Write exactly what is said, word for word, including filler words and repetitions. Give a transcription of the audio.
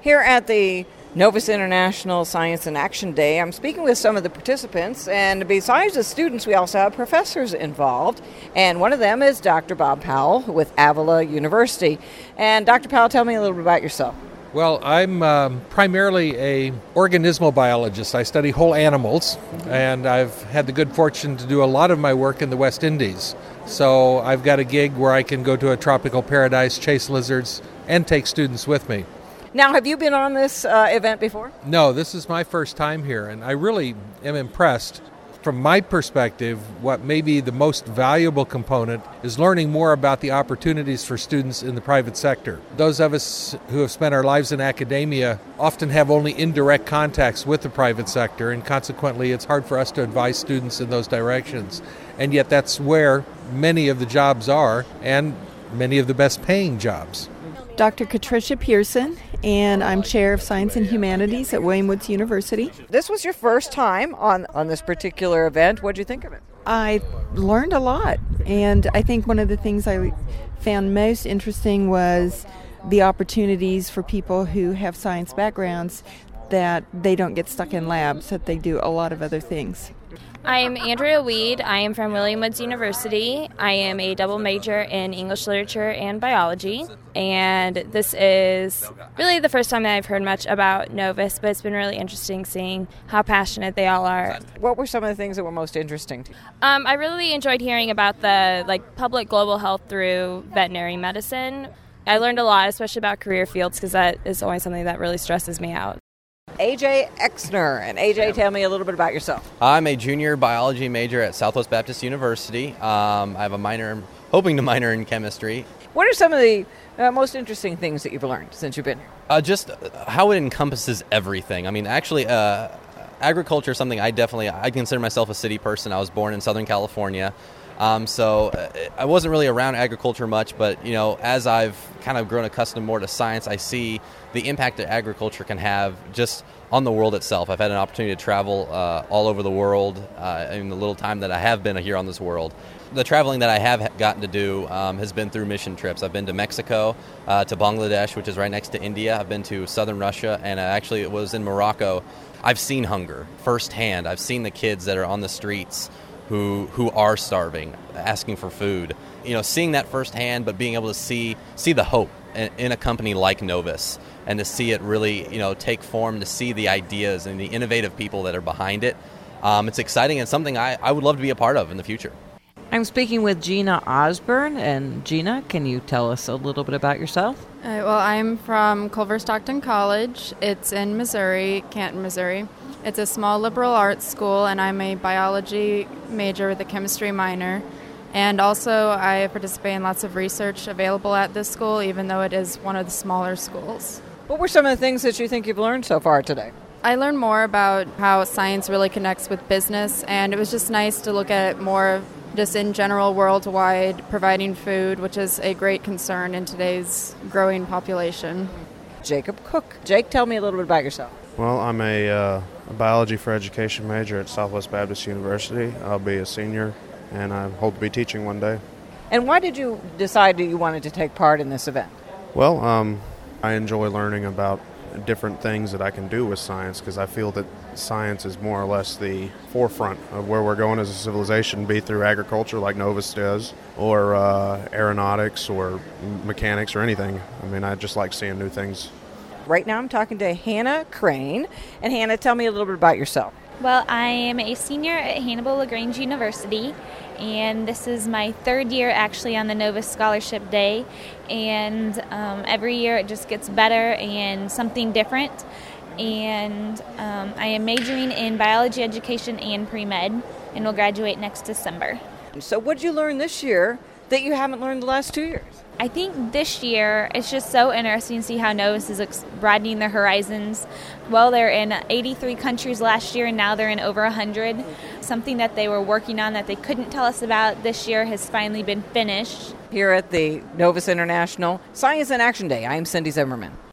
Here at the Novus International Science and Action Day, I'm speaking with some of the participants, and besides the students, we also have professors involved, and one of them is Doctor Bob Powell with Avila University. And Doctor Powell, tell me a little bit about yourself. Well, I'm um, primarily a organismal biologist. I study whole animals, and I've had the good fortune to do a lot of my work in the West Indies. So I've got a gig where I can go to a tropical paradise, chase lizards, and take students with me. Now, have you been on this uh, event before? No, this is my first time here, and I really am impressed. From my perspective, what may be the most valuable component is learning more about the opportunities for students in the private sector. Those of us who have spent our lives in academia often have only indirect contacts with the private sector, and consequently it's hard for us to advise students in those directions. And yet that's where many of the jobs are, and many of the best paying jobs. Doctor Katricia Pearson, and I'm Chair of Science and Humanities at William Woods University. This was your first time on, on this particular event. What did you think of it? I learned a lot, and I think one of the things I found most interesting was the opportunities for people who have science backgrounds that they don't get stuck in labs, that they do a lot of other things. I'm Andrea Weed. I am from William Woods University. I am a double major in English literature and biology. And this is really the first time that I've heard much about Novus, but it's been really interesting seeing how passionate they all are. What were some of the things that were most interesting to you? Um, I really enjoyed hearing about the like public global health through veterinary medicine. I learned a lot, especially about career fields, because that is always something that really stresses me out. A J Exner. And A J, tell me a little bit about yourself. I'm a junior biology major at Southwest Baptist University. Um, I have a minor, hoping to minor in chemistry. What are some of the uh, most interesting things that you've learned since you've been here? Uh, just how it encompasses everything. I mean, actually, uh, agriculture is something I definitely, I consider myself a city person. I was born in Southern California. Um, so uh, I wasn't really around agriculture much, but, you know, as I've kind of grown accustomed more to science, I see the impact that agriculture can have just on the world itself. I've had an opportunity to travel uh, all over the world uh, in the little time that I have been here on this world. The traveling that I have gotten to do um, has been through mission trips. I've been to Mexico, uh, to Bangladesh, which is right next to India. I've been to southern Russia, and I actually was in Morocco. I've seen hunger firsthand. I've seen the kids that are on the streets who who are starving, asking for food. You know, seeing that firsthand, but being able to see see the hope in, in a company like Novus, and to see it really, you know, take form, to see the ideas and the innovative people that are behind it. Um, it's exciting and something I, I would love to be a part of in the future. I'm speaking with Gina Osborne, and Gina, can you tell us a little bit about yourself? Uh, well, I'm from Culver Stockton College. It's in Missouri, Canton, Missouri. It's a small liberal arts school, and I'm a biology major with a chemistry minor. And also, I participate in lots of research available at this school, even though it is one of the smaller schools. What were some of the things that you think you've learned so far today? I learned more about how science really connects with business, and it was just nice to look at it more just in general worldwide, providing food, which is a great concern in today's growing population. Jacob Cook. Jake, tell me a little bit about yourself. Well, I'm a, uh, a biology for education major at Southwest Baptist University. I'll be a senior, and I hope to be teaching one day. And why did you decide that you wanted to take part in this event? Well, um, I enjoy learning about different things that I can do with science, because I feel that science is more or less the forefront of where we're going as a civilization, be it through agriculture like Novus does, or uh, aeronautics or mechanics or anything. I mean, I just like seeing new things. Right now I'm talking to Hannah Crane. And Hannah, tell me a little bit about yourself. Well, I am a senior at Hannibal LaGrange University, and this is my third year actually on the Novus Scholarship Day. And um, every year it just gets better and something different. And um, I am majoring in biology education and pre-med, and will graduate next December. So what did you learn this year that you haven't learned the last two years? I think this year it's just so interesting to see how Novus is ex- broadening their horizons. Well, they're in eighty-three countries last year, and now they're in over one hundred. Something that they were working on that they couldn't tell us about this year has finally been finished. Here at the Novus International Science and Action Day, I'm Cindy Zimmerman.